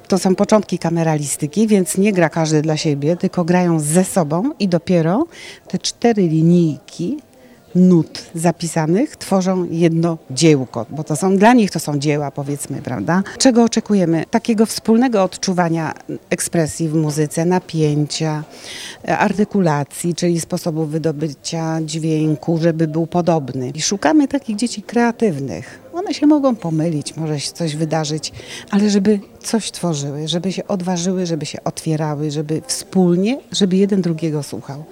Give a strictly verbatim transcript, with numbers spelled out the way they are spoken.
To są początki kameralistyki, więc nie gra każdy dla siebie, tylko grają ze sobą i dopiero te cztery linijki nut zapisanych tworzą jedno dziełko, bo to są dla nich to są dzieła, powiedzmy, prawda? Czego oczekujemy? Takiego wspólnego odczuwania ekspresji w muzyce, napięcia, artykulacji, czyli sposobu wydobycia dźwięku, żeby był podobny. I szukamy takich dzieci kreatywnych. One się mogą pomylić, może się coś wydarzyć, ale żeby coś tworzyły, żeby się odważyły, żeby się otwierały, żeby wspólnie, żeby jeden drugiego słuchał.